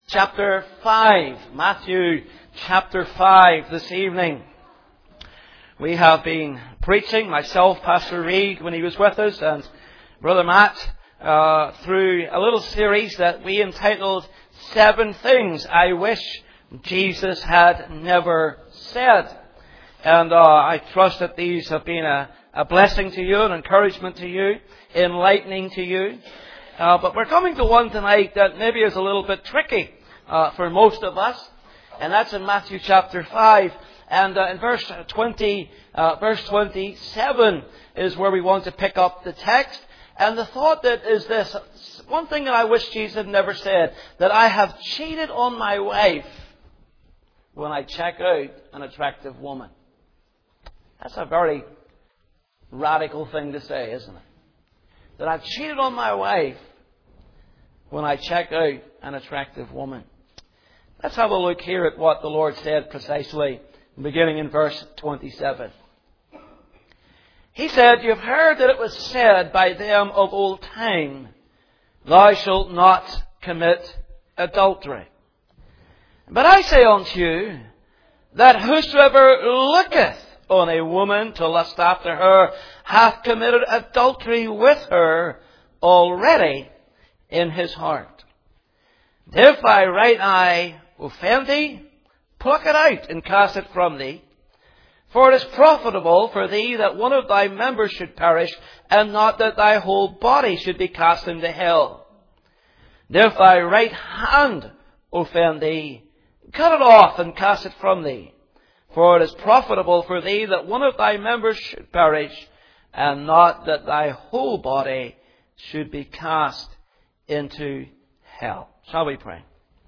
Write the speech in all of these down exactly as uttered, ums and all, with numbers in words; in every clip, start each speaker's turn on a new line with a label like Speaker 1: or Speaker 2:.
Speaker 1: chapter five. Matthew chapter five this evening. We have been preaching, myself, Pastor Reed, when he was with us, and Brother Matt, uh, through a little series that we entitled Seven Things I Wish Jesus Had Never Said. And uh, I trust that these have been a, a blessing to you, an encouragement to you, enlightening to you. Uh, but we're coming to one tonight that maybe is a little bit tricky uh, for most of us. And that's in Matthew chapter five. And uh, in verse twenty, uh, verse twenty-seven is where we want to pick up the text. And the thought that is this: one thing that I wish Jesus had never said, that I have cheated on my wife when I check out an attractive woman. That's a very radical thing to say, isn't it? That I've cheated on my wife when I check out an attractive woman. Let's have a look here at what the Lord said precisely, beginning in verse twenty-seven. He said, "You have heard that it was said by them of old time, Thou shalt not commit adultery. But I say unto you, that whosoever looketh on a woman to lust after her hath committed adultery with her already in his heart. If thy right eye offend thee, pluck it out and cast it from thee. For it is profitable for thee that one of thy members should perish, and not that thy whole body should be cast into hell. If thy right hand offend thee, cut it off and cast it from thee. For it is profitable for thee that one of thy members should perish, and not that thy whole body should be cast into hell." Shall we pray?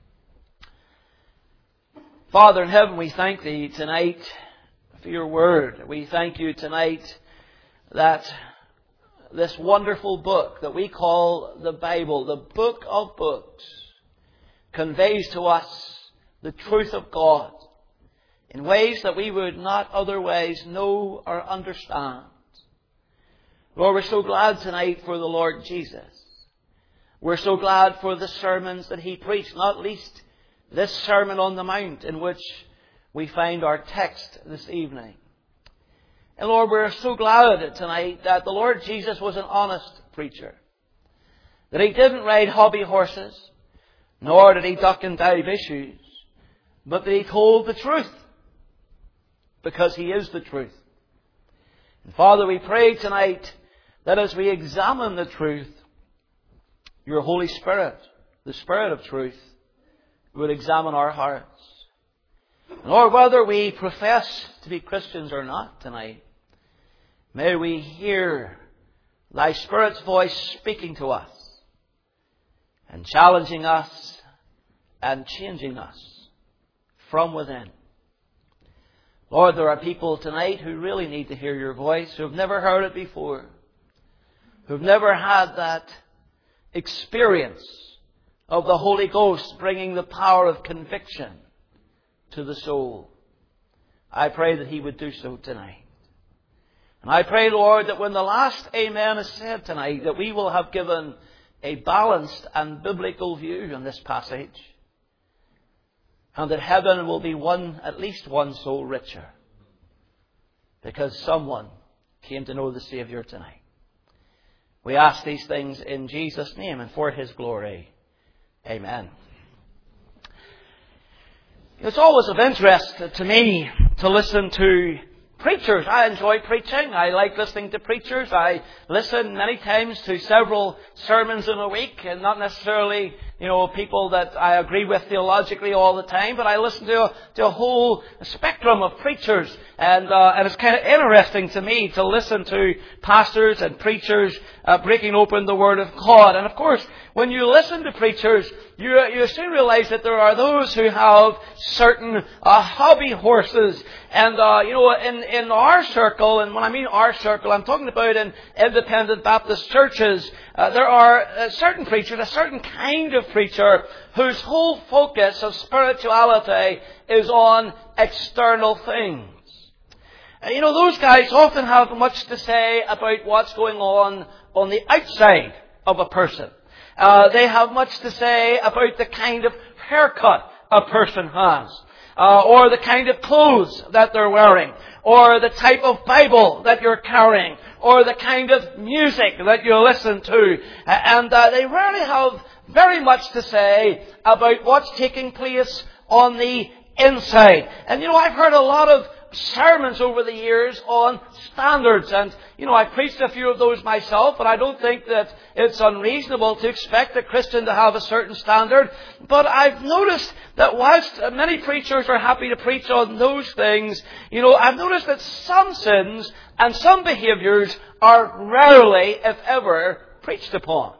Speaker 1: Father in heaven, we thank Thee tonight for Your Word. We thank You tonight that this wonderful book that we call the Bible, the book of books, conveys to us the truth of God in ways that we would not otherwise know or understand. Lord, we're so glad tonight for the Lord Jesus. We're so glad for the sermons that He preached, not least this Sermon on the Mount in which we find our text this evening. And Lord, we're so glad tonight that the Lord Jesus was an honest preacher. That He didn't ride hobby horses, nor did He duck and dive issues, but that He told the truth, because He is the truth. And Father, we pray tonight that as we examine the truth, Your Holy Spirit, the Spirit of truth, would examine our hearts. Lord, whether we profess to be Christians or not tonight, may we hear Thy Spirit's voice speaking to us and challenging us and changing us from within. Lord, there are people tonight who really need to hear Your voice, who have never heard it before, who have never had that experience of the Holy Ghost bringing the power of conviction to the soul. I pray that He would do so tonight. And I pray, Lord, that when the last Amen is said tonight, that we will have given a balanced and biblical view on this passage, and that heaven will be one, at least one soul richer, because someone came to know the Saviour tonight. We ask these things in Jesus' name and for His glory. Amen. It's always of interest to me to listen to preachers. I enjoy preaching. I like listening to preachers. I listen many times to several sermons in a week, and not necessarily, you know, people that I agree with theologically all the time, but I listen to a, to a whole spectrum of preachers. And, uh, and it's kind of interesting to me to listen to pastors and preachers uh, breaking open the Word of God. And of course, when you listen to preachers, you, you soon realize that there are those who have certain uh, hobby horses. And, uh, you know, in, in our circle, and when I mean our circle, I'm talking about in independent Baptist churches, uh, there are uh, certain preachers, a certain kind of preacher, whose whole focus of spirituality is on external things. And, you know, those guys often have much to say about what's going on on the outside of a person. Uh, they have much to say about the kind of haircut a person has, uh, or the kind of clothes that they're wearing, or the type of Bible that you're carrying, or the kind of music that you listen to. And uh, they rarely have very much to say about what's taking place on the inside. And you know, I've heard a lot of sermons over the years on standards, and you know, I've preached a few of those myself, and I don't think that it's unreasonable to expect a Christian to have a certain standard. But I've noticed that whilst many preachers are happy to preach on those things, you know, I've noticed that some sins and some behaviours are rarely, if ever, preached upon.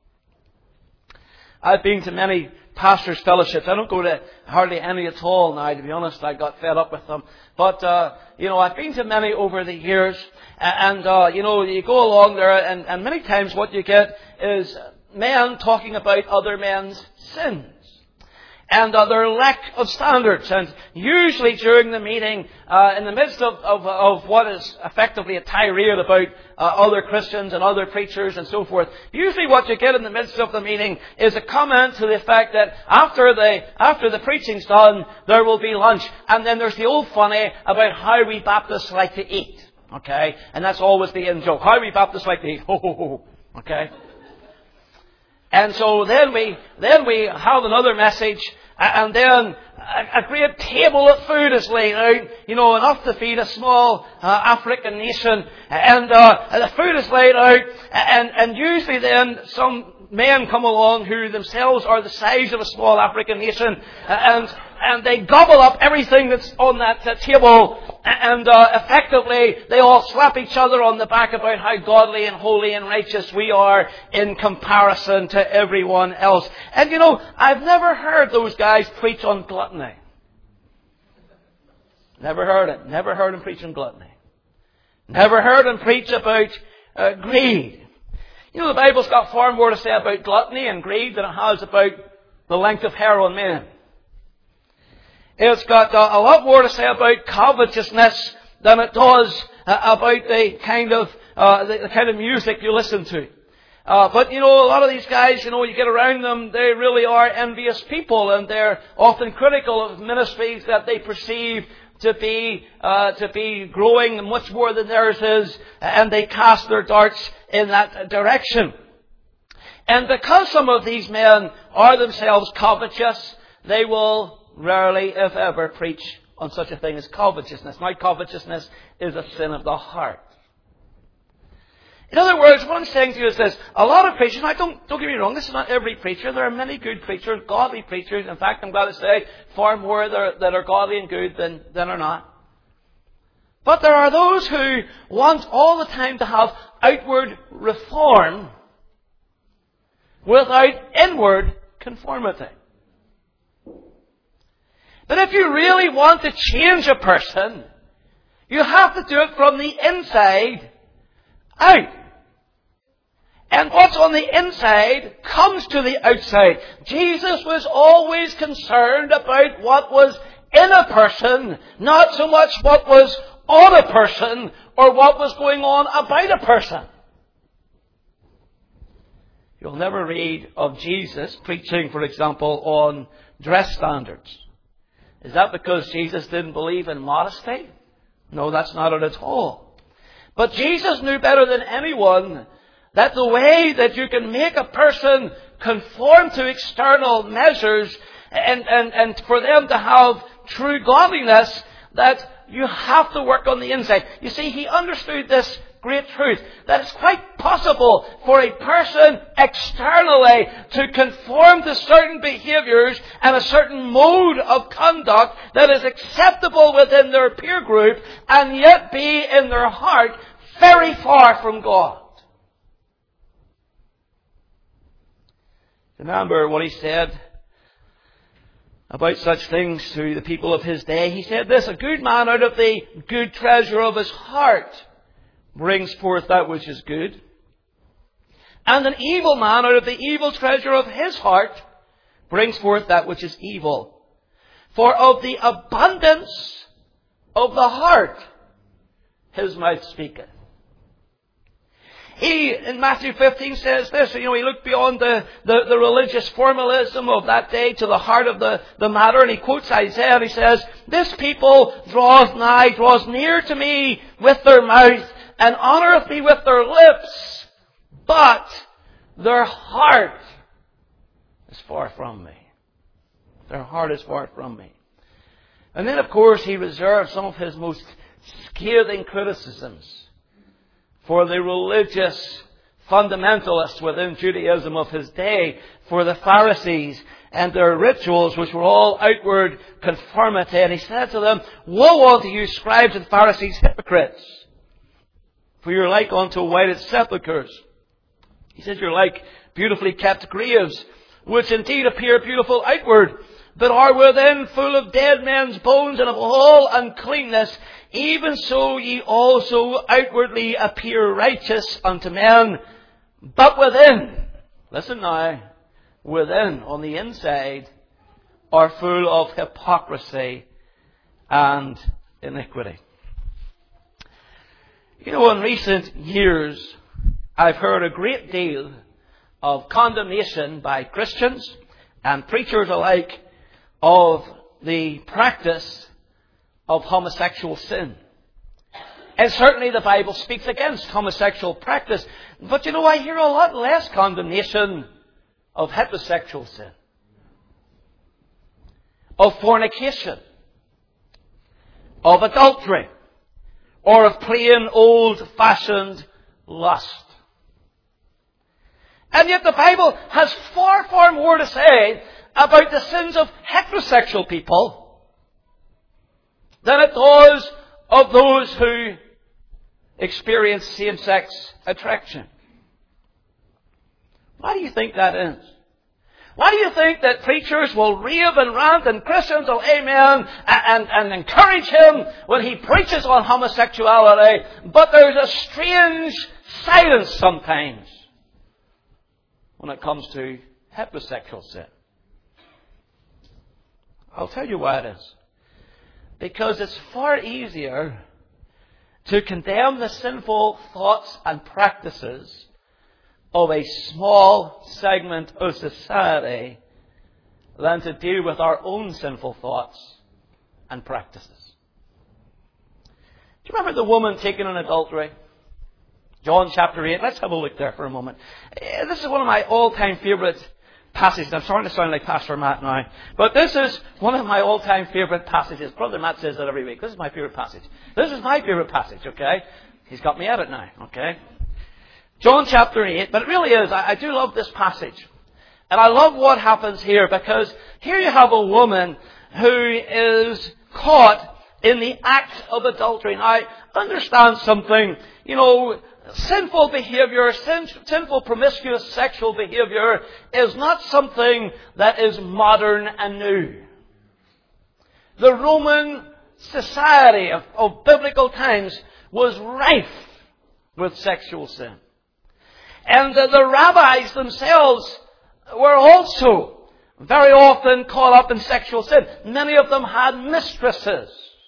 Speaker 1: I've been to many pastors' fellowships. I don't go to hardly any at all now, to be honest. I got fed up with them. But, uh, you know, I've been to many over the years. And, uh, you know, you go along there, and, and many times what you get is men talking about other men's sins and uh, their lack of standards. And usually during the meeting, uh, in the midst of, of, of what is effectively a tirade about uh, other Christians and other preachers and so forth, usually what you get in the midst of the meeting is a comment to the effect that after the, after the preaching's done, there will be lunch. And then there's the old funny about how we Baptists like to eat. Okay? And that's always the in joke. How we Baptists like to eat. Ho, ho, ho. Okay? And so then we, then we have another message, and then a, a great table of food is laid out, you know, enough to feed a small uh, African nation, and uh, the food is laid out, and, and usually then some men come along who themselves are the size of a small African nation, and and they gobble up everything that's on that, that table, and uh, effectively they all slap each other on the back about how godly and holy and righteous we are in comparison to everyone else. And you know, I've never heard those guys preach on gluttony. Never heard it. Never heard them preach on gluttony. Never heard them preach about uh, greed. You know, the Bible's got far more to say about gluttony and greed than it has about the length of hair on men. It's got uh, a lot more to say about covetousness than it does uh, about the kind of uh, the, the kind of music you listen to. Uh, but you know, a lot of these guys, you know, you get around them, they really are envious people, and they're often critical of ministries that they perceive to be uh, to be growing much more than theirs is, and they cast their darts in that direction. And because some of these men are themselves covetous, they will rarely, if ever, preach on such a thing as covetousness. Now, covetousness is a sin of the heart. In other words, what I'm saying to you is this. A lot of preachers, now don't, don't get me wrong, this is not every preacher. There are many good preachers, godly preachers. In fact, I'm glad to say, far more that are, that are godly and good than, than are not. But there are those who want all the time to have outward reform without inward conformity. But if you really want to change a person, you have to do it from the inside out. And what's on the inside comes to the outside. Jesus was always concerned about what was in a person, not so much what was on a person or what was going on about a person. You'll never read of Jesus preaching, for example, on dress standards. Is that because Jesus didn't believe in modesty? No, that's not it at all. But Jesus knew better than anyone that the way that you can make a person conform to external measures and, and, and for them to have true godliness, that you have to work on the inside. You see, he understood this great truth, that it's quite possible for a person externally to conform to certain behaviours and a certain mode of conduct that is acceptable within their peer group and yet be in their heart very far from God. Remember what he said about such things to the people of his day. He said this, a good man out of the good treasure of his heart brings forth that which is good. And an evil man out of the evil treasure of his heart brings forth that which is evil. For of the abundance of the heart his mouth speaketh. he, in Matthew fifteen, says this, you know, he looked beyond the, the, the religious formalism of that day to the heart of the, the matter, and he quotes Isaiah, and he says, "This people draweth nigh, draws near to me with their mouth, and honoureth me with their lips, but their heart is far from me." Their heart is far from me. And then, of course, he reserved some of his most scathing criticisms for the religious fundamentalists within Judaism of his day, for the Pharisees and their rituals, which were all outward conformity. And he said to them, "Woe unto you, scribes and Pharisees, hypocrites! For you're like unto whited sepulchres." He says you're like beautifully kept graves, which indeed appear beautiful outward, but are within full of dead men's bones and of all uncleanness. Even so ye also outwardly appear righteous unto men, but within, listen now, within, on the inside, are full of hypocrisy and iniquity. You know, in recent years, I've heard a great deal of condemnation by Christians and preachers alike of the practice of homosexual sin. And certainly the Bible speaks against homosexual practice. But you know, I hear a lot less condemnation of heterosexual sin, of fornication, of adultery, or of plain old-fashioned lust. And yet the Bible has far, far more to say about the sins of heterosexual people than it does of those who experience same-sex attraction. Why do you think that is? Why do you think that preachers will rave and rant and Christians will amen and, and, and encourage him when he preaches on homosexuality, but there's a strange silence sometimes when it comes to heterosexual sin? I'll tell you why it is. Because it's far easier to condemn the sinful thoughts and practices of a small segment of society than to deal with our own sinful thoughts and practices. Do you remember the woman taken in adultery? John chapter eight. Let's have a look there for a moment. This is one of my all-time favourite passages. I'm starting to sound like Pastor Matt now. But this is one of my all-time favourite passages. Brother Matt says that every week. This is my favourite passage. This is my favourite passage, okay? He's got me at it now, okay? John chapter eight. But it really is. I, I do love this passage. And I love what happens here, because here you have a woman who is caught in the act of adultery. Now, understand something. You know, sinful behavior, sin, sinful promiscuous sexual behavior is not something that is modern and new. The Roman society of, of biblical times was rife with sexual sin. And the, the rabbis themselves were also very often caught up in sexual sin. Many of them had mistresses.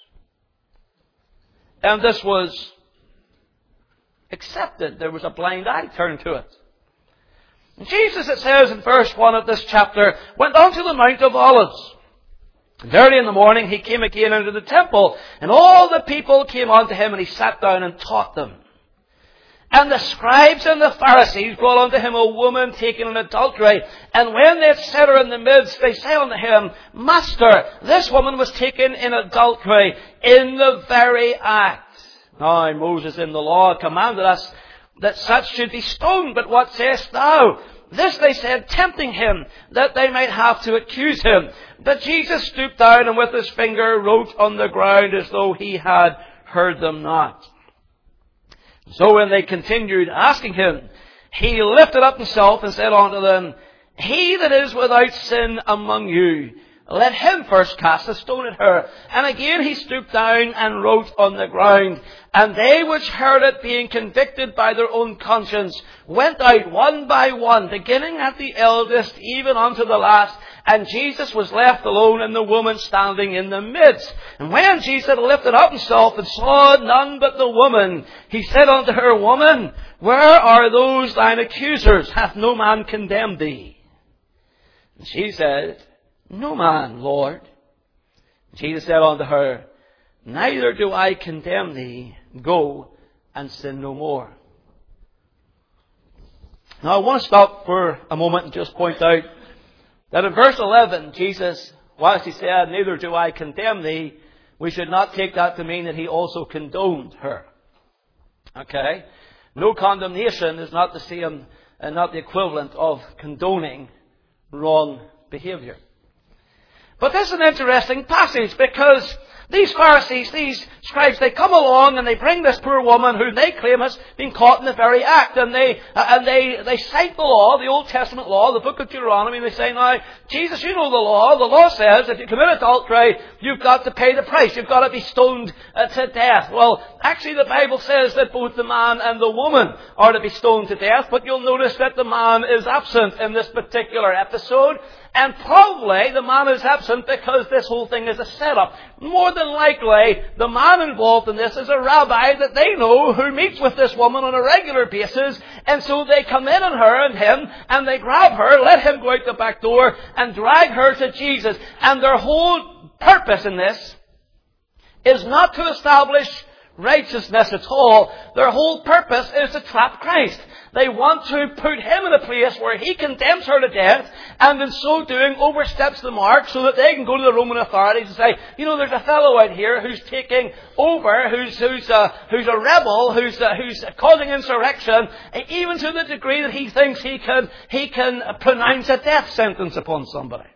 Speaker 1: And this was accepted. There was a blind eye turned to it. And Jesus, it says in verse one of this chapter, went on to the Mount of Olives. And early in the morning he came again into the temple, and all the people came unto him, and he sat down and taught them. And the scribes and the Pharisees brought unto him a woman taken in adultery. And when they had set her in the midst, they say unto him, Master, this woman was taken in adultery in the very act. Now Moses in the law commanded us that such should be stoned. But what sayest thou? This they said, tempting him, that they might have to accuse him. But Jesus stooped down and with his finger wrote on the ground as though he had heard them not. So when they continued asking him, he lifted up himself and said unto them, He that is without sin among you, let him first cast a stone at her. And again he stooped down and wrote on the ground. And they which heard it, being convicted by their own conscience, went out one by one, beginning at the eldest, even unto the last. And Jesus was left alone, and the woman standing in the midst. And when Jesus had lifted up himself and saw none but the woman, he said unto her, Woman, where are those thine accusers? Hath no man condemned thee? And she said, No man, Lord. Jesus said unto her, Neither do I condemn thee. Go and sin no more. Now I want to stop for a moment and just point out that in verse eleven, Jesus, whilst he said, Neither do I condemn thee, we should not take that to mean that he also condoned her. Okay? No condemnation is not the same and not the equivalent of condoning wrong behaviour. But this is an interesting passage because these Pharisees, these scribes, they come along and they bring this poor woman who they claim has been caught in the very act. And they uh, and they, they cite the law, the Old Testament law, the book of Deuteronomy. And they say, now, Jesus, you know the law. The law says if you commit adultery, you've got to pay the price. You've got to be stoned uh, to death. Well, actually the Bible says that both the man and the woman are to be stoned to death. But you'll notice that the man is absent in this particular episode. And probably the man is absent because this whole thing is a setup. More than likely, the man involved in this is a rabbi that they know who meets with this woman on a regular basis. And so they come in on her and him, and they grab her, let him go out the back door, and drag her to Jesus. And their whole purpose in this is not to establish righteousness at all. Their whole purpose is to trap Christ. They want to put him in a place where he condemns her to death, and in so doing oversteps the mark so that they can go to the Roman authorities and say, you know, there's a fellow out here who's taking over, who's who's a, who's a rebel, who's uh, who's causing insurrection, even to the degree that he thinks he can he can pronounce a death sentence upon somebody.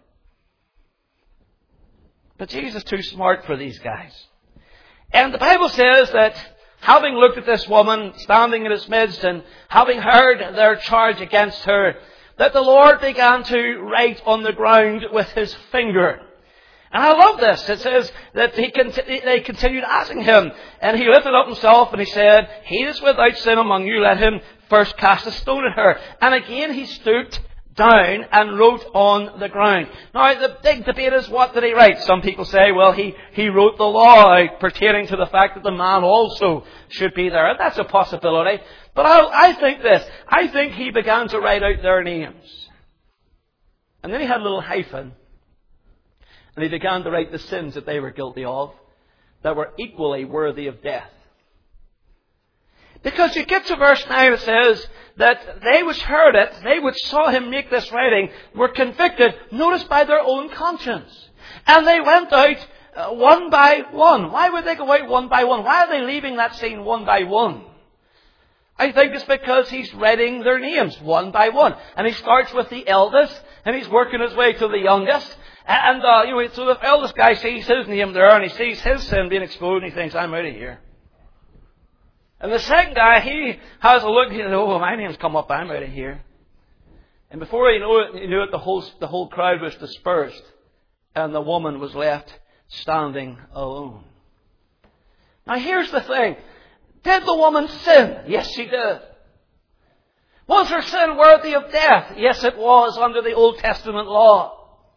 Speaker 1: But Jesus is too smart for these guys. And the Bible says that having looked at this woman standing in his midst and having heard their charge against her, that the Lord began to write on the ground with his finger. And I love this. It says that he cont- they continued asking him, and he lifted up himself and he said, He is without sin among you, let him first cast a stone at her. And again he stooped down and wrote on the ground. Now, the big debate is, what did he write? Some people say, well, he, he wrote the law out pertaining to the fact that the man also should be there. And that's a possibility. But I, I think this. I think he began to write out their names. And then he had a little hyphen. And he began to write the sins that they were guilty of that were equally worthy of death. Because you get to verse nine, it says that they which heard it, they which saw him make this writing, were convicted, notice, by their own conscience. And they went out uh, one by one. Why would they go out one by one? Why are they leaving that scene one by one? I think it's because he's writing their names one by one. And he starts with the eldest, and he's working his way to the youngest. And uh, you know, so the eldest guy sees his name there, and he sees his sin being exposed, and he thinks, I'm out of here. And the second guy, he has a look, he says, oh, my name's come up, I'm out of here. And before you know it, you knew it, the whole, the whole crowd was dispersed, and the woman was left standing alone. Now here's the thing. Did the woman sin? Yes, she did. Was her sin worthy of death? Yes, it was, under the Old Testament law.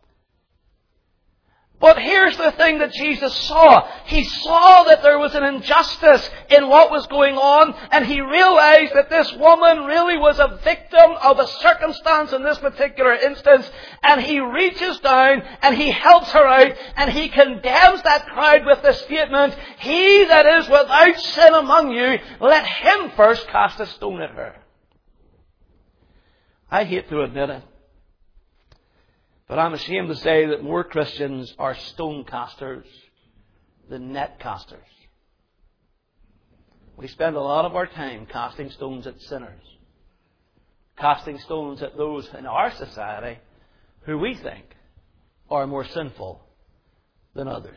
Speaker 1: But here's the thing that Jesus saw. He saw that there was an injustice in what was going on, and he realized that this woman really was a victim of a circumstance in this particular instance, and he reaches down and he helps her out, and he condemns that crowd with the statement, He that is without sin among you, let him first cast a stone at her. I hate to admit it, but I'm ashamed to say that more Christians are stone casters than net casters. We spend a lot of our time casting stones at sinners, casting stones at those in our society who we think are more sinful than others.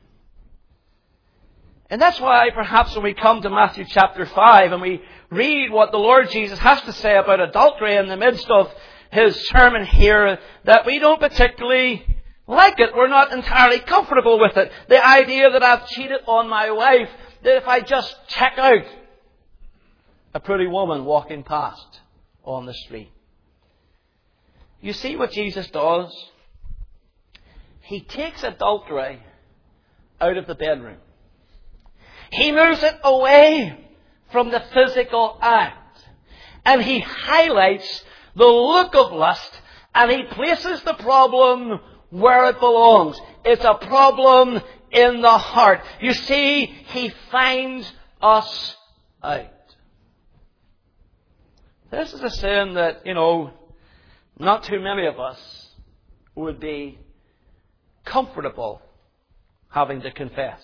Speaker 1: And that's why perhaps when we come to Matthew chapter five and we read what the Lord Jesus has to say about adultery in the midst of his sermon here, that we don't particularly like it. We're not entirely comfortable with it. The idea that I've cheated on my wife, that if I just check out a pretty woman walking past on the street. You see what Jesus does? He takes adultery out of the bedroom. He moves it away from the physical act. And he highlights the look of lust, and he places the problem where it belongs. It's a problem in the heart. You see, he finds us out. This is a sin that, you know, not too many of us would be comfortable having to confess.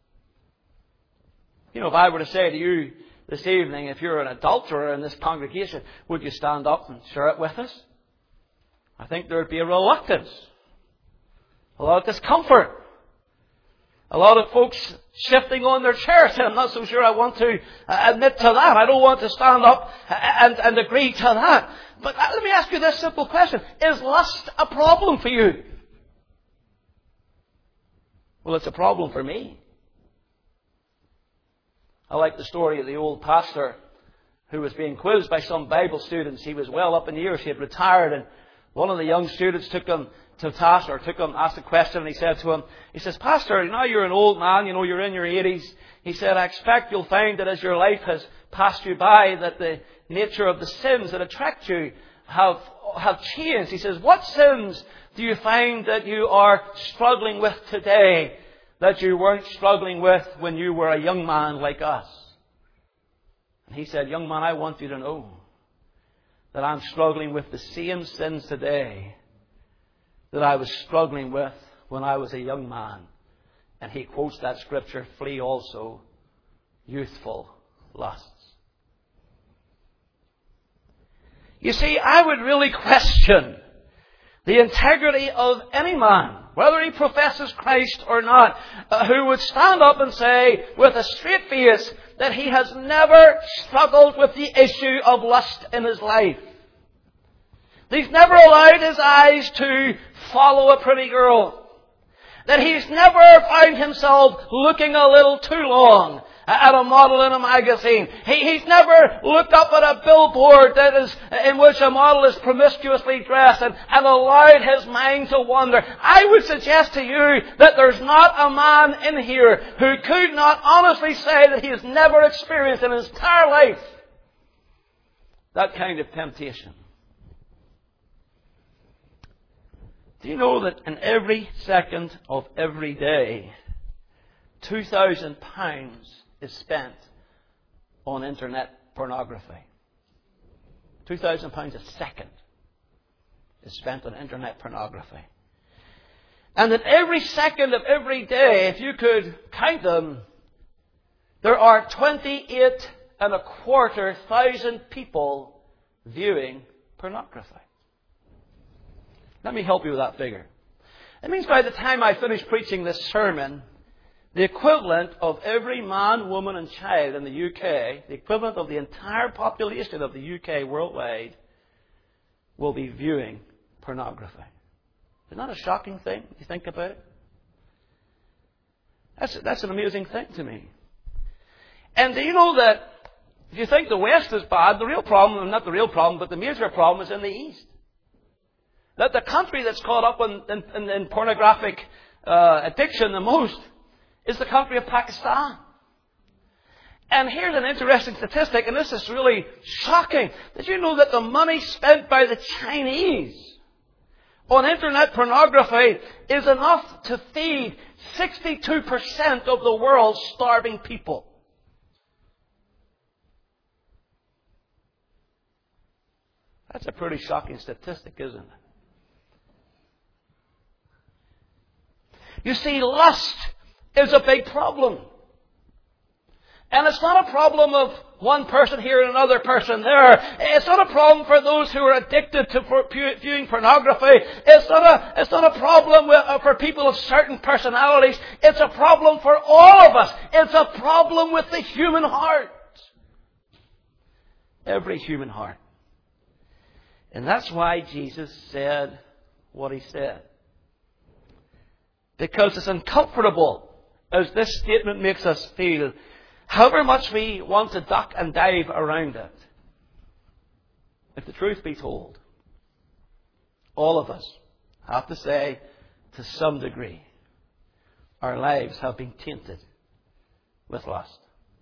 Speaker 1: You know, if I were to say to you this evening, if you're an adulterer in this congregation, would you stand up and share it with us? I think there would be a reluctance, a lot of discomfort, a lot of folks shifting on their chairs. And I'm not so sure I want to admit to that. I don't want to stand up and, and agree to that. But let me ask you this simple question. Is lust a problem for you? Well, it's a problem for me. I like the story of the old pastor who was being quizzed by some Bible students. He was well up in years. He had retired, and one of the young students took him to task, or took him, asked a question, and he said to him, he says, Pastor, now you're an old man, you know, you're in your eighties. He said, I expect you'll find that as your life has passed you by, that the nature of the sins that attract you have, have changed. He says, what sins do you find that you are struggling with today that you weren't struggling with when you were a young man like us? And he said, young man, I want you to know that I'm struggling with the same sins today that I was struggling with when I was a young man. And he quotes that scripture, flee also youthful lusts. You see, I would really question the integrity of any man, whether he professes Christ or not, uh, who would stand up and say with a straight face that he has never struggled with the issue of lust in his life. He's never allowed his eyes to follow a pretty girl. That he's never found himself looking a little too long at a model in a magazine. He, he's never looked up at a billboard that is, in which a model is promiscuously dressed and, and allowed his mind to wander. I would suggest to you that there's not a man in here who could not honestly say that he has never experienced in his entire life that kind of temptation. Do you know that in every second of every day, two thousand pounds is spent on internet pornography? two thousand pounds a second is spent on internet pornography. And that every second of every day, if you could count them, there are twenty-eight and a quarter thousand people viewing pornography. Let me help you with that figure. It means by the time I finish preaching this sermon, the equivalent of every man, woman and child in the U K, the equivalent of the entire population of the U K worldwide, will be viewing pornography. Isn't that a shocking thing if you think about it? That's, that's an amazing thing to me. And do you know that if you think the West is bad, the real problem, not the real problem, but the major problem is in the East. That the country that's caught up in, in, in pornographic uh, addiction the most is the country of Pakistan. And here's an interesting statistic, and this is really shocking. Did you know that the money spent by the Chinese on internet pornography is enough to feed sixty-two percent of the world's starving people? That's a pretty shocking statistic, isn't it? You see, lust is a big problem. And it's not a problem of one person here and another person there. It's not a problem for those who are addicted to viewing pornography. It's not a, it's not a problem with, uh, for people of certain personalities. It's a problem for all of us. It's a problem with the human heart. Every human heart. And that's why Jesus said what he said. Because it's uncomfortable, as this statement makes us feel, however much we want to duck and dive around it. If the truth be told, all of us have to say to some degree, our lives have been tainted with lust.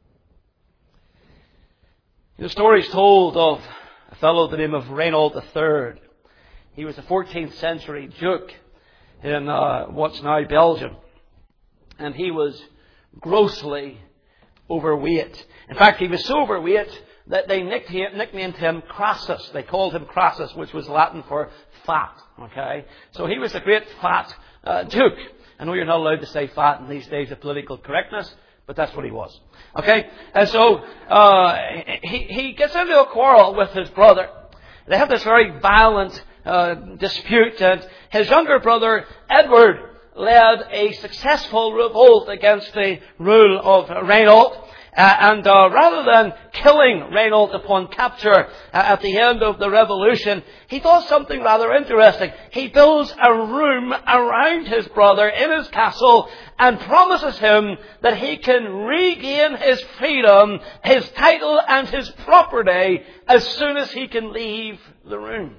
Speaker 1: The story is told of a fellow by the name of Reynold the Third. He was a fourteenth century duke in uh, what's now Belgium. And he was grossly overweight. In fact, he was so overweight that they nicknamed him Crassus. They called him Crassus, which was Latin for fat. Okay? So he was a great fat uh, duke. I know you're not allowed to say fat in these days of political correctness, but that's what he was. Okay? And so uh, he, he gets into a quarrel with his brother. They have this very violent uh, dispute, and his younger brother, Edward, led a successful revolt against the rule of Reynold. Uh, and uh, rather than killing Reynold upon capture uh, at the end of the revolution, he does something rather interesting. He builds a room around his brother in his castle and promises him that he can regain his freedom, his title and his property as soon as he can leave the room.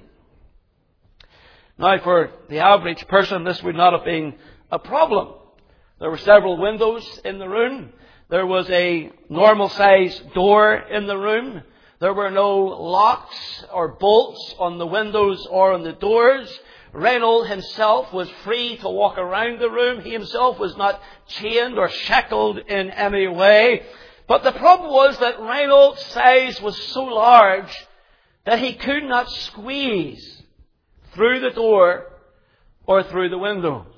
Speaker 1: Now, for the average person, this would not have been a problem. There were several windows in the room. There was a normal-sized door in the room. There were no locks or bolts on the windows or on the doors. Reynold himself was free to walk around the room. He himself was not chained or shackled in any way. But the problem was that Reynold's size was so large that he could not squeeze through the door or through the windows.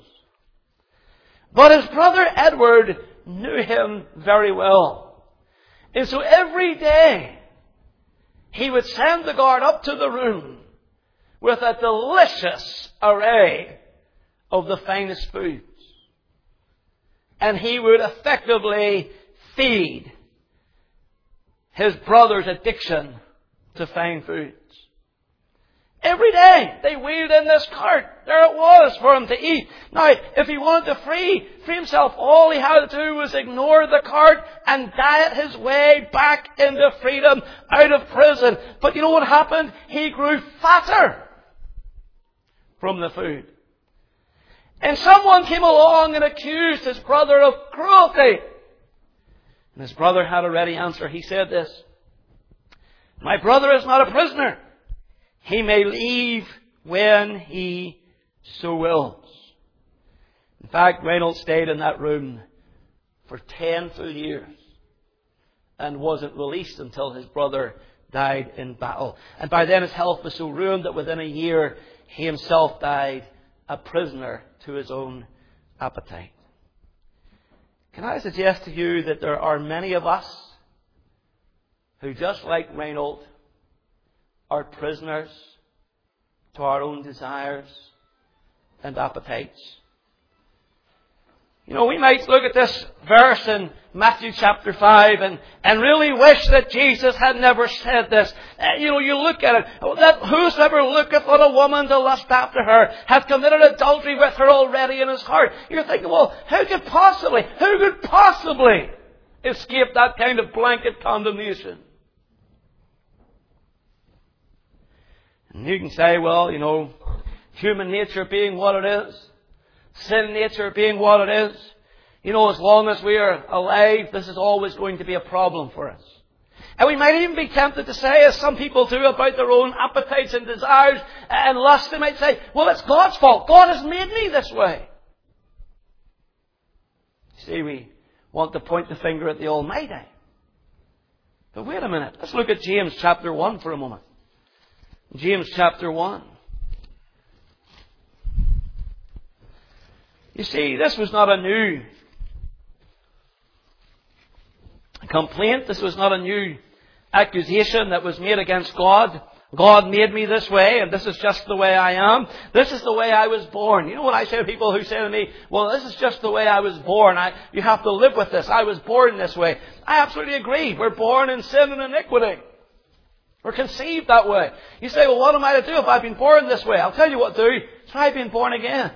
Speaker 1: But his brother Edward knew him very well. And so every day he would send the guard up to the room with a delicious array of the finest foods. And he would effectively feed his brother's addiction to fine foods. Every day they wheeled in this cart. There it was for him to eat. Now, if he wanted to free, free himself, all he had to do was ignore the cart and diet his way back into freedom out of prison. But you know what happened? He grew fatter from the food. And someone came along and accused his brother of cruelty. And his brother had a ready answer. He said this: "My brother is not a prisoner. He may leave when he so wills." In fact, Reynold stayed in that room for ten full years and wasn't released until his brother died in battle. And by then his health was so ruined that within a year he himself died a prisoner to his own appetite. Can I suggest to you that there are many of us who, just like Reynold, are prisoners to our own desires and appetites? You know, we might look at this verse in Matthew chapter five and, and really wish that Jesus had never said this. Uh, you know, you look at it, that whosoever looketh on a woman to lust after her hath committed adultery with her already in his heart. You're thinking, well, who could possibly, who could possibly escape that kind of blanket condemnation? And you can say, well, you know, human nature being what it is, sin nature being what it is, you know, as long as we are alive, this is always going to be a problem for us. And we might even be tempted to say, as some people do about their own appetites and desires and lust, they might say, well, it's God's fault. God has made me this way. See, we want to point the finger at the Almighty. But wait a minute. Let's look at James chapter one for a moment. James chapter one. You see, this was not a new complaint. This was not a new accusation that was made against God. God made me this way, and this is just the way I am. This is the way I was born. You know what I say to people who say to me, well, this is just the way I was born. I, you have to live with this. I was born this way. I absolutely agree. We're born in sin and iniquity. We're conceived that way. You say, well, what am I to do if I've been born this way? I'll tell you what to do. Try being born again.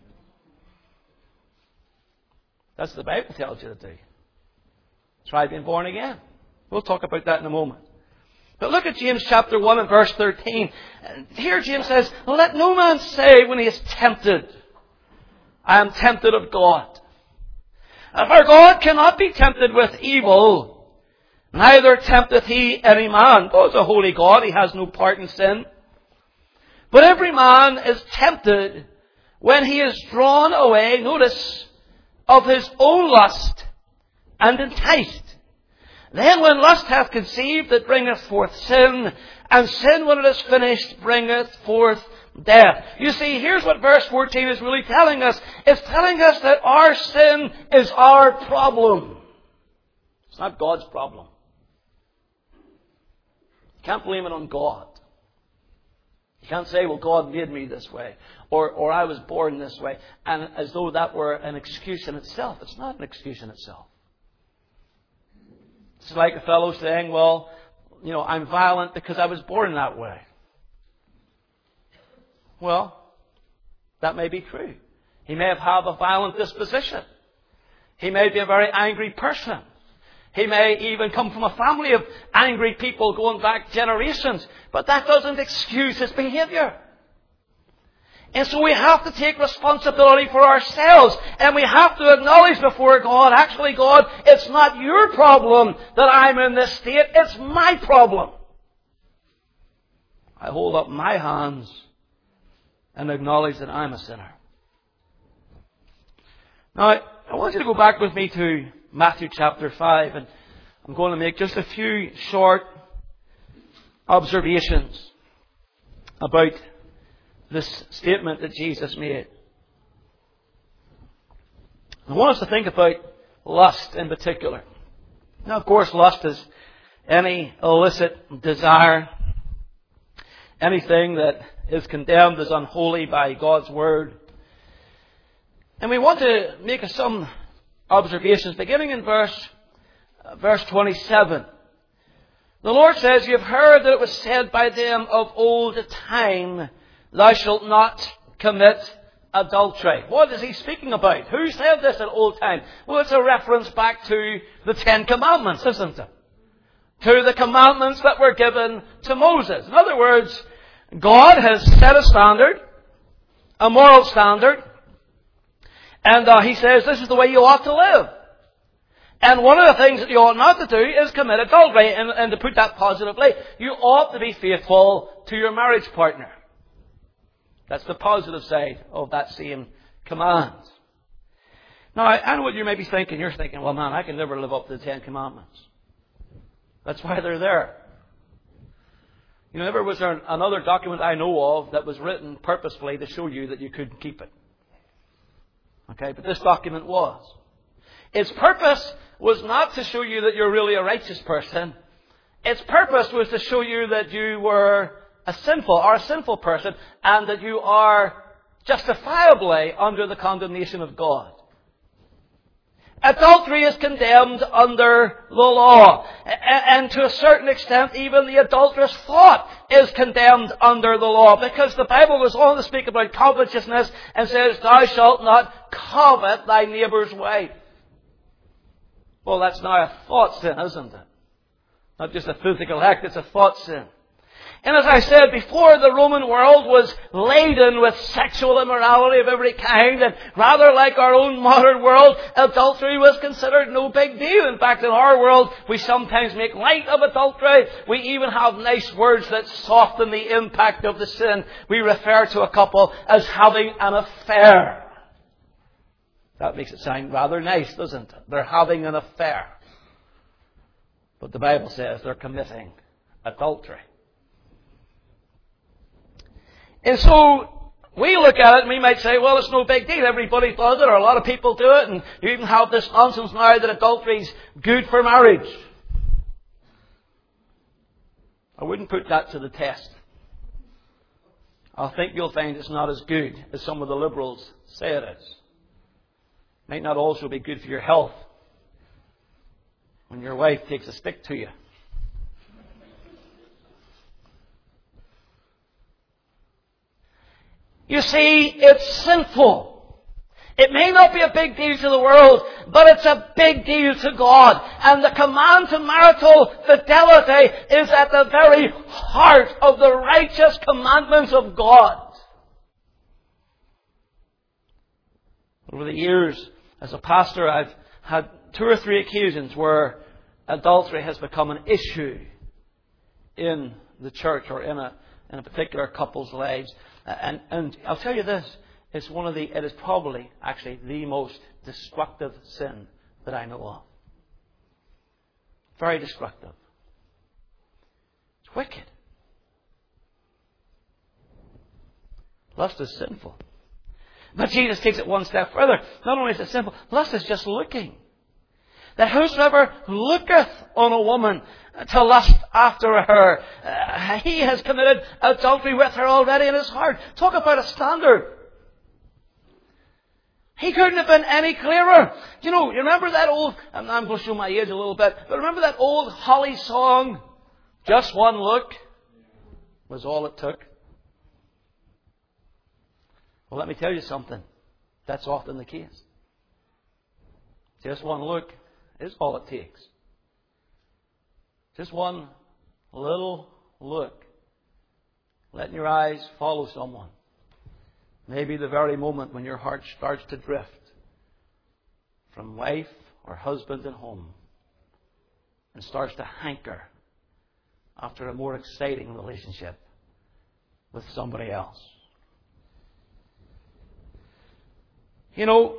Speaker 1: That's what the Bible tells you to do. Try being born again. We'll talk about that in a moment. But look at James chapter one and verse thirteen. Here James says, let no man say when he is tempted, I am tempted of God. For God cannot be tempted with evil, neither tempteth he any man. God is a holy God. He has no part in sin. But every man is tempted when he is drawn away, notice, of his own lust and enticed. Then when lust hath conceived, it bringeth forth sin, and sin, when it is finished, bringeth forth death. You see, here's what verse fourteen is really telling us. It's telling us that our sin is our problem. It's not God's problem. You can't blame it on God. You can't say, well, God made me this way, or, or I was born this way, and as though that were an excuse in itself. It's not an excuse in itself. It's like a fellow saying, well, you know, I'm violent because I was born that way. Well, that may be true. He may have had a violent disposition. He may be a very angry person. He may even come from a family of angry people going back generations. But that doesn't excuse his behavior. And so we have to take responsibility for ourselves. And we have to acknowledge before God, actually, God, it's not your problem that I'm in this state. It's my problem. I hold up my hands and acknowledge that I'm a sinner. Now, I want you to go back with me to Matthew chapter five. And I'm going to make just a few short observations about this statement that Jesus made. I want us to think about lust in particular. Now, of course, lust is any illicit desire, anything that is condemned as unholy by God's Word. And we want to make some observations, beginning in verse, uh, verse twenty-seven. The Lord says, "You have heard that it was said by them of old time, Thou shalt not commit adultery." What is he speaking about? Who said this at old time? Well, it's a reference back to the Ten Commandments, isn't it? To the commandments that were given to Moses. In other words, God has set a standard, a moral standard, and uh, he says this is the way you ought to live. And one of the things that you ought not to do is commit adultery. And, and to put that positively, you ought to be faithful to your marriage partner. That's the positive side of that same command. Now, I know what you may be thinking. You're thinking, well, man, I can never live up to the Ten Commandments. That's why they're there. You know, never was there another document I know of that was written purposefully to show you that you couldn't keep it. Okay, but this document was. Its purpose was not to show you that you're really a righteous person. Its purpose was to show you that you were a sinful or a sinful person, and that you are justifiably under the condemnation of God. Adultery is condemned under the law. And to a certain extent, even the adulterous thought is condemned under the law. Because the Bible goes on to speak about covetousness and says, "Thou shalt not covet thy neighbour's wife." Well, that's now a thought sin, isn't it? Not just a physical act, it's a thought sin. And as I said before, the Roman world was laden with sexual immorality of every kind, and rather like our own modern world, adultery was considered no big deal. In fact, in our world, we sometimes make light of adultery. We even have nice words that soften the impact of the sin. We refer to a couple as having an affair. That makes it sound rather nice, doesn't it? They're having an affair. But the Bible says they're committing adultery. And so, we look at it and we might say, well, it's no big deal. Everybody does it, or a lot of people do it, and you even have this nonsense now that adultery is good for marriage. I wouldn't put that to the test. I think you'll find it's not as good as some of the liberals say it is. It might not also be good for your health when your wife takes a stick to you. You see, it's sinful. It may not be a big deal to the world, but it's a big deal to God. And the command to marital fidelity is at the very heart of the righteous commandments of God. Over the years, as a pastor, I've had two or three occasions where adultery has become an issue in the church or in a in a particular couple's lives. And and I'll tell you this, it's one of the it is probably actually the most destructive sin that I know of. Very destructive. It's wicked. Lust is sinful. But Jesus takes it one step further. Not only is it sinful, lust is just looking. That whosoever looketh on a woman to lust after her, uh, he has committed adultery with her already in his heart. Talk about a standard. He couldn't have been any clearer. You know, you remember that old, I'm, I'm going to show my age a little bit, but remember that old Holly song, Just One Look was all it took? Well, let me tell you something. That's often the case. Just one look is all it takes. Just one little look. Letting your eyes follow someone. Maybe the very moment when your heart starts to drift from wife or husband and home and starts to hanker after a more exciting relationship with somebody else. You know,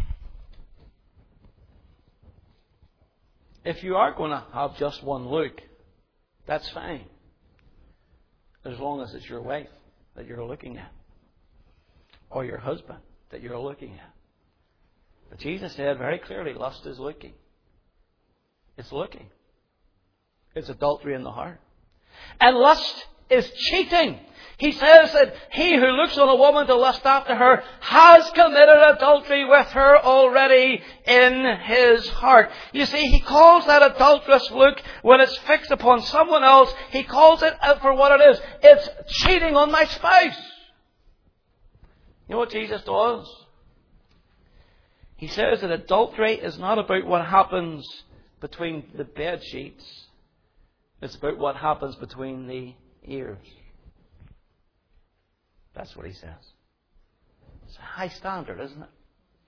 Speaker 1: if you are going to have just one look, that's fine. As long as it's your wife that you're looking at. Or your husband that you're looking at. But Jesus said very clearly, lust is looking. It's looking. It's adultery in the heart. And lust is cheating. He says that he who looks on a woman to lust after her has committed adultery with her already in his heart. You see, he calls that adulterous look, when it's fixed upon someone else, he calls it for what it is. It's cheating on my spouse. You know what Jesus does? He says that adultery is not about what happens between the bed sheets. It's about what happens between the ears. That's what he says. It's a high standard, isn't it?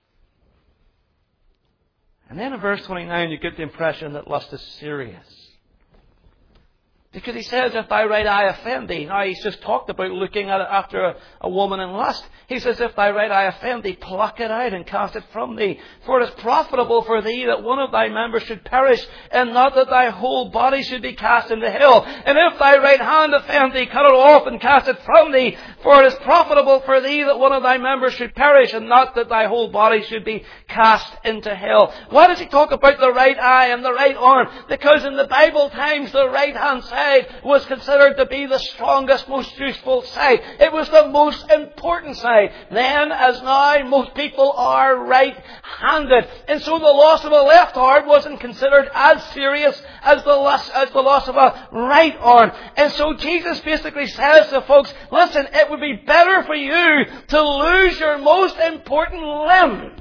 Speaker 1: And then in verse twenty-nine you get the impression that lust is serious. Because he says, if thy right eye offend thee. Now he's just talked about looking at it after a, a woman in lust. He says, if thy right eye offend thee, pluck it out and cast it from thee. For it is profitable for thee that one of thy members should perish, and not that thy whole body should be cast into hell. And if thy right hand offend thee, cut it off and cast it from thee. For it is profitable for thee that one of thy members should perish, and not that thy whole body should be cast into hell. Why does he talk about the right eye and the right arm? Because in the Bible times, the right hand side was considered to be the strongest, most useful side. It was the most important side. Then, as now, most people are right-handed. And so the loss of a left arm wasn't considered as serious as the loss, as the loss of a right arm. And so Jesus basically says to folks, listen, it would be better for you to lose your most important limb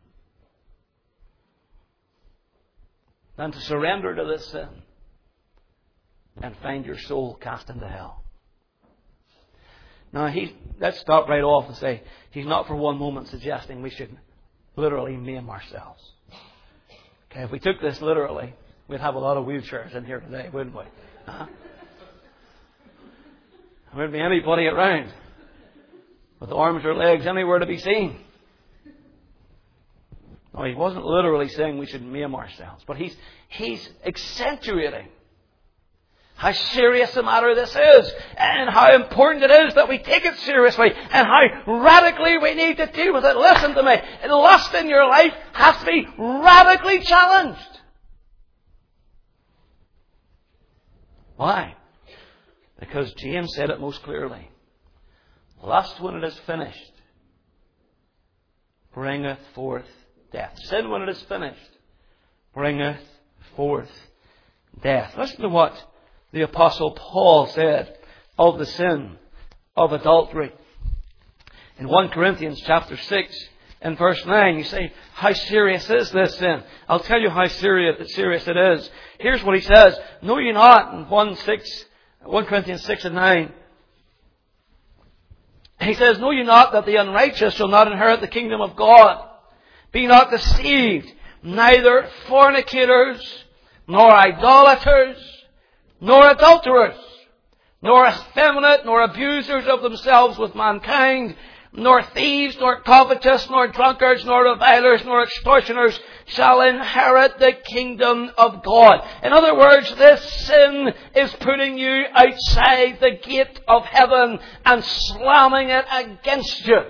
Speaker 1: than to surrender to this sin and find your soul cast into hell. Now, he, let's stop right off and say, he's not for one moment suggesting we should literally maim ourselves. Okay, if we took this literally, we'd have a lot of wheelchairs in here today, wouldn't we? Uh-huh. There wouldn't be anybody around with arms or legs anywhere to be seen. No, he wasn't literally saying we should maim ourselves, but he's he's accentuating how serious a matter this is, and how important it is that we take it seriously, and how radically we need to deal with it. Listen to me. Lust in your life has to be radically challenged. Why? Because James said it most clearly. Lust, when it is finished, bringeth forth death. Sin, when it is finished, bringeth forth death. Listen to what the Apostle Paul said of the sin of adultery. In First Corinthians chapter six and verse nine, you say, how serious is this sin? I'll tell you how serious, serious it is. Here's what he says. Know ye not, in First Corinthians six and nine, he says, know ye not that the unrighteous shall not inherit the kingdom of God? Be not deceived. Neither fornicators, nor idolaters, nor adulterers, nor effeminate, nor abusers of themselves with mankind, nor thieves, nor covetous, nor drunkards, nor revilers, nor extortioners shall inherit the kingdom of God. In other words, this sin is putting you outside the gate of heaven and slamming it against you.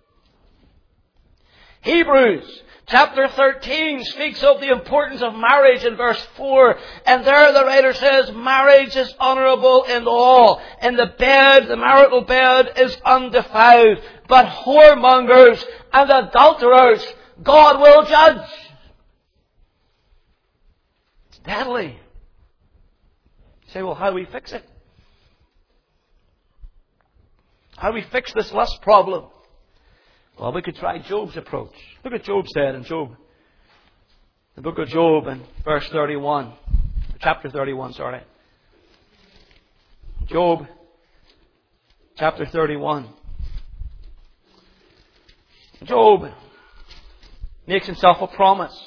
Speaker 1: Hebrews chapter thirteen speaks of the importance of marriage in verse four. And there the writer says, marriage is honourable in all. In the bed, the marital bed is undefiled. But whoremongers and adulterers God will judge. It's deadly. You say, well, how do we fix it? How do we fix this lust problem? Well, we could try Job's approach. Look at Job said in Job. The book of Job in verse thirty-one. Chapter thirty-one, sorry. Job, chapter thirty-one. Job makes himself a promise.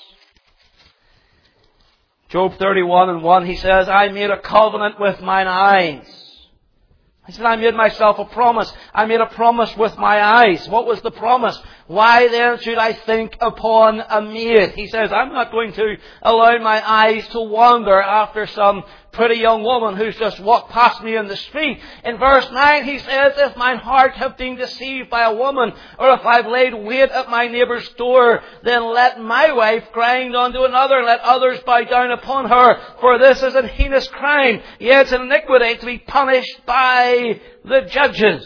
Speaker 1: Job thirty-one and one, he says, I made a covenant with mine eyes. He said, I made myself a promise. I made a promise with my eyes. What was the promise? Why then should I think upon a maid? He says, I'm not going to allow my eyes to wander after some pretty young woman who's just walked past me in the street. In verse nine he says, if mine heart have been deceived by a woman, or if I've laid wait at my neighbour's door, then let my wife grind unto another, and let others bow down upon her. For this is an heinous crime, yet it's an iniquity to be punished by the judges.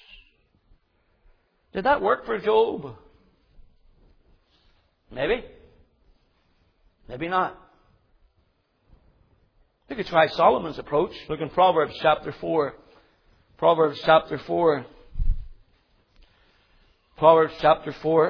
Speaker 1: Did that work for Job? Maybe. Maybe not. We could try Solomon's approach. Look in Proverbs chapter four. Proverbs chapter four. Proverbs chapter four.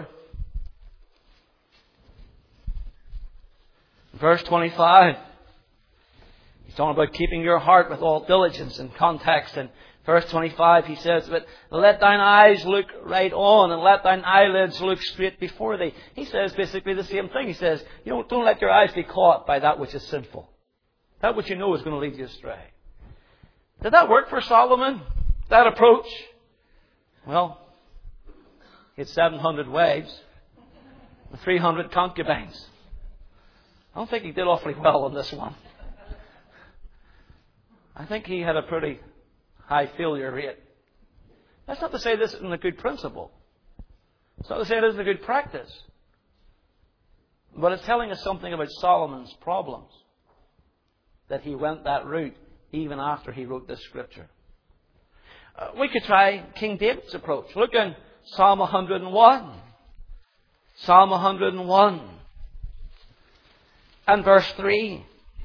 Speaker 1: Verse twenty-five. He's talking about keeping your heart with all diligence and context. And verse twenty-five he says, but let thine eyes look right on, and let thine eyelids look straight before thee. He says basically the same thing. He says, you know, don't let your eyes be caught by that which is sinful. That which you know is going to lead you astray. Did that work for Solomon? That approach? Well, he had seven hundred wives and three hundred concubines. I don't think he did awfully well on this one. I think he had a pretty high failure rate. That's not to say this isn't a good principle. It's not to say it isn't a good practice. But it's telling us something about Solomon's problems. That he went that route even after he wrote this scripture. Uh, we could try King David's approach. Look in Psalm one hundred and one. Psalm one hundred and one. And verse three.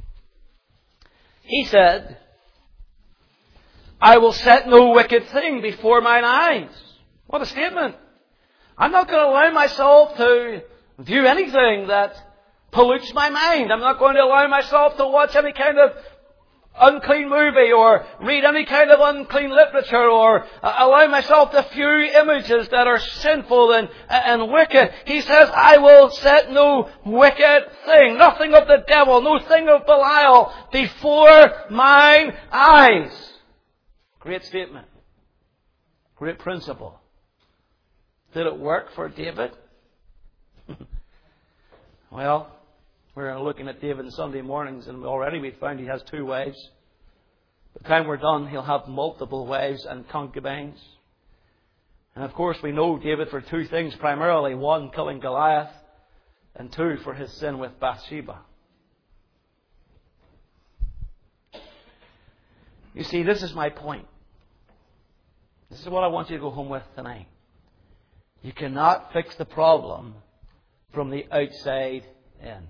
Speaker 1: He said, I will set no wicked thing before mine eyes. What a statement. I'm not going to allow myself to view anything that pollutes my mind. I'm not going to allow myself to watch any kind of unclean movie or read any kind of unclean literature or uh, allow myself to view images that are sinful and, and wicked. He says, I will set no wicked thing, nothing of the devil, no thing of Belial before mine eyes. Great statement. Great principle. Did it work for David? Well, we're looking at David on Sunday mornings, and already we found he has two wives. By the time we're done, he'll have multiple wives and concubines. And of course, we know David for two things primarily. One, killing Goliath, and two, for his sin with Bathsheba. You see, this is my point. This is what I want you to go home with tonight. You cannot fix the problem from the outside in.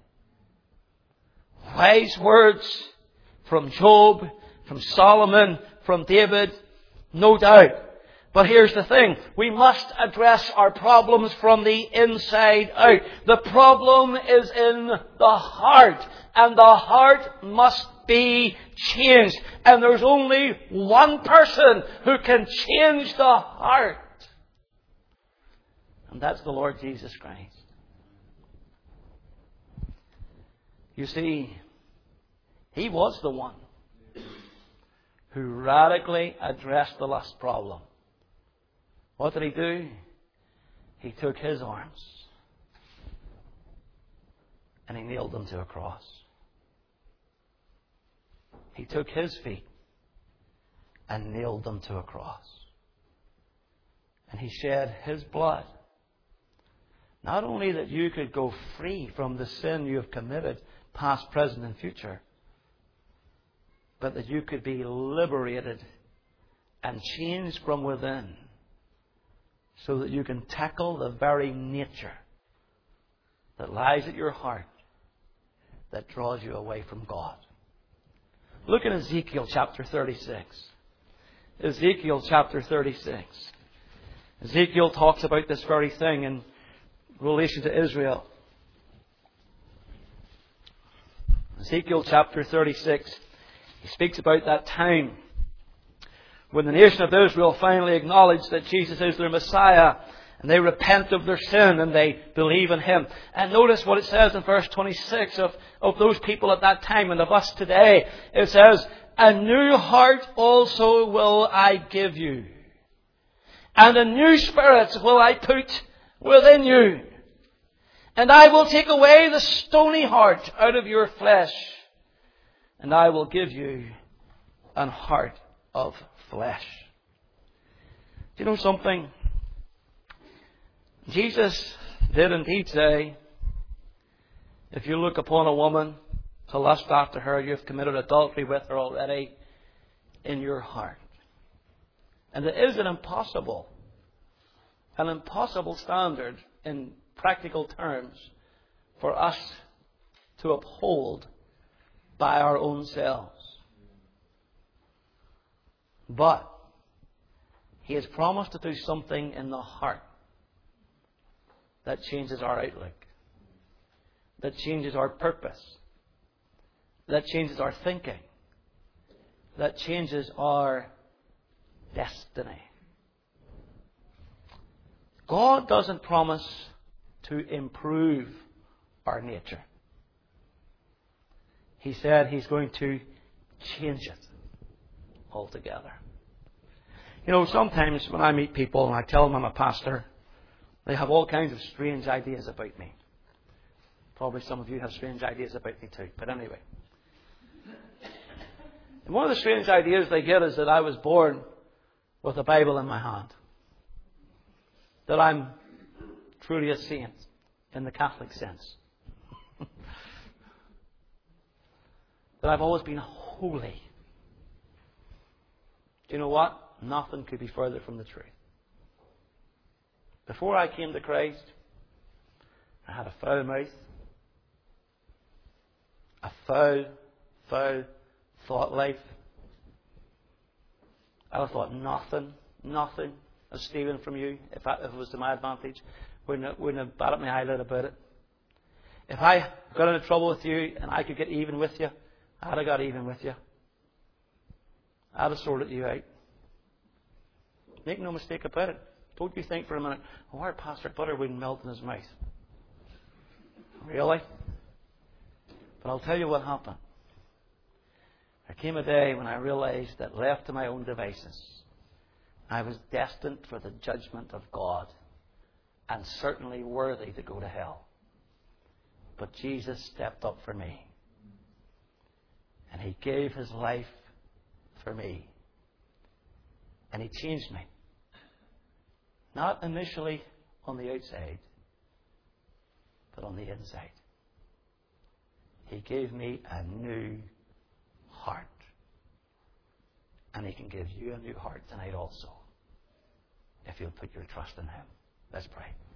Speaker 1: Wise words from Job, from Solomon, from David, no doubt. But here's the thing. We must address our problems from the inside out. The problem is in the heart. And the heart must be changed. And there's only one person who can change the heart. And that's the Lord Jesus Christ. You see, He was the one who radically addressed the lust problem. What did He do? He took His arms and He nailed them to a cross. He took His feet and nailed them to a cross. And He shed His blood. Not only that you could go free from the sin you have committed, past, present, and future, but that you could be liberated and changed from within so that you can tackle the very nature that lies at your heart that draws you away from God. Look at Ezekiel chapter thirty-six. Ezekiel chapter thirty-six. Ezekiel talks about this very thing in relation to Israel. Ezekiel chapter thirty-six. He speaks about that time when the nation of Israel finally acknowledged that Jesus is their Messiah, and they repent of their sin and they believe in Him. And notice what it says in verse twenty-six of, of those people at that time and of us today. It says, "A new heart also will I give you, and a new spirit will I put within you. And I will take away the stony heart out of your flesh, and I will give you an heart of flesh." Do you know something? Jesus did indeed say, if you look upon a woman to lust after her, you have committed adultery with her already in your heart. And it is an impossible, an impossible standard in practical terms for us to uphold by our own selves. But He has promised to do something in the heart that changes our outlook, that changes our purpose, that changes our thinking, that changes our destiny. God doesn't promise to improve our nature. He said He's going to change it altogether. You know, sometimes when I meet people and I tell them I'm a pastor, they have all kinds of strange ideas about me. Probably some of you have strange ideas about me too. But anyway. And one of the strange ideas they get is that I was born with a Bible in my hand. That I'm truly a saint in the Catholic sense. That I've always been holy. Do you know what? Nothing could be further from the truth. Before I came to Christ, I had a foul mouth, a foul, foul thought life. I thought nothing, nothing of stealing from you, if, I, if it was to my advantage, wouldn't have, wouldn't have batted my eyelid about it. If I got into trouble with you and I could get even with you, I'd have got even with you. I'd have sorted you out. Make no mistake about it. Don't you think for a minute, oh, our pastor butter wouldn't melt in his mouth. Really? But I'll tell you what happened. There came a day when I realized that left to my own devices, I was destined for the judgment of God and certainly worthy to go to hell. But Jesus stepped up for me. And He gave His life for me. And He changed me. Not initially on the outside, but on the inside. He gave me a new heart. And He can give you a new heart tonight also, if you'll put your trust in Him. Let's pray.